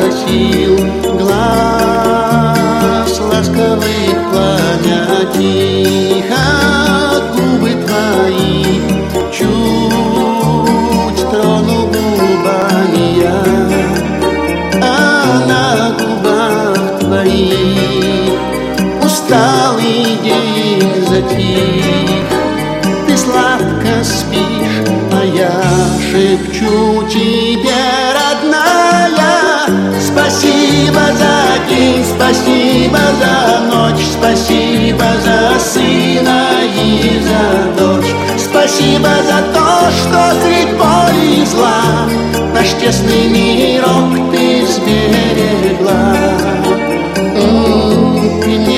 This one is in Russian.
просил глаз ласковых пламя тихо, губы твои чуть трону губами я, а на губах твоих усталый день затих. Ты сладко спишь, а я шепчу тебе, родная, спасибо за день, спасибо за ночь, спасибо за сына и за дочь, спасибо за то, что средь боли и зла наш тесный мирок ты сберегла. Ты